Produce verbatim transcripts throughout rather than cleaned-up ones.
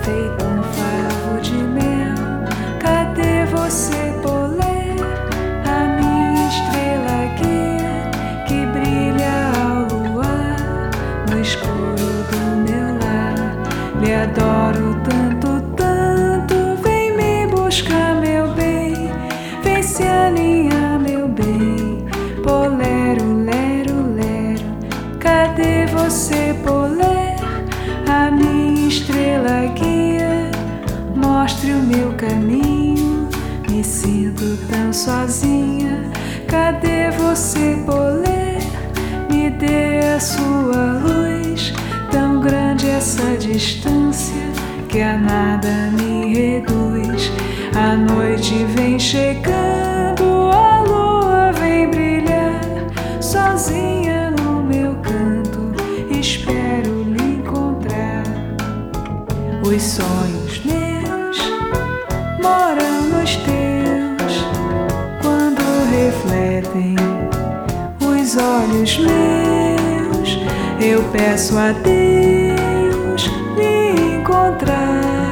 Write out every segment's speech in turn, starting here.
feito um favo de mel. Cadê você, polé, a minha estrela guia que brilha ao luar no escuro do meu lar? Lhe adoro tanto, tanto, vem me buscar, meu bem, vem se aninhar, meu bem. Polero, lero, lero, cadê você, polé, a minha estrela guia? Mostre o meu caminho, me sinto tão sozinha. Cadê você, polé, me dê a sua luz. Tão grande essa distância que a nada me reduz. A noite vem chegando, a lua vem brilhar. Sozinha no meu canto, espero lhe encontrar. Os sonhos meus moram nos teus, quando refletem os olhos meus. Eu peço a Deus lhe encontrar,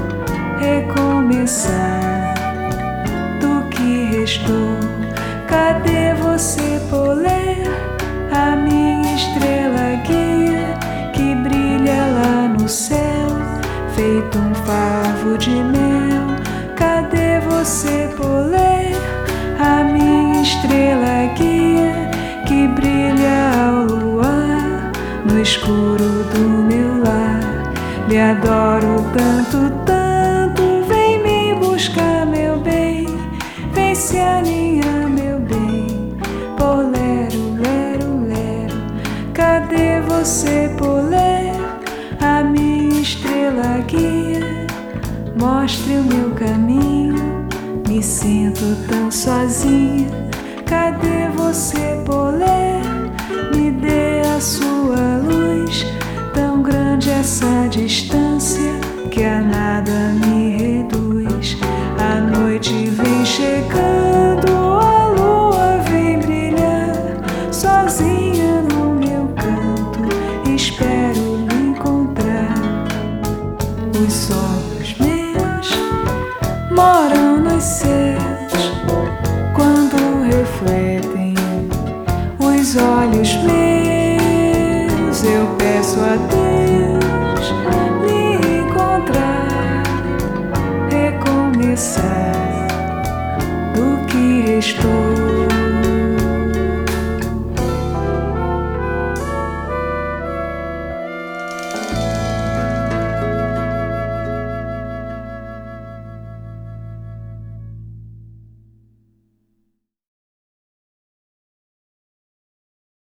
recomeçar do que restou. Cadê você, polé, a minha estrela guia que brilha lá no céu, feito um favo de mel? Cadê você, polé, a minha estrela guia que brilha ao luar no escuro do meu lar? Lhe adoro tanto, tanto, vem me buscar, meu bem, vem se aninhar, meu bem. Polero, lero, lero, cadê você, polé, a minha estrela guia? Mostre o meu caminho, me sinto tão sozinha. Cadê você, polé, me dê a sua luz. Tão grande essa distância que a nada me reduz. A noite vem chegando, a lua vem brilhar. Sozinha no meu canto, espero lhe encontrar. Os sonhos meus moram nos céus, quando refletem os olhos meus. Eu peço a Deus lhe encontrar, recomeçar do que restou.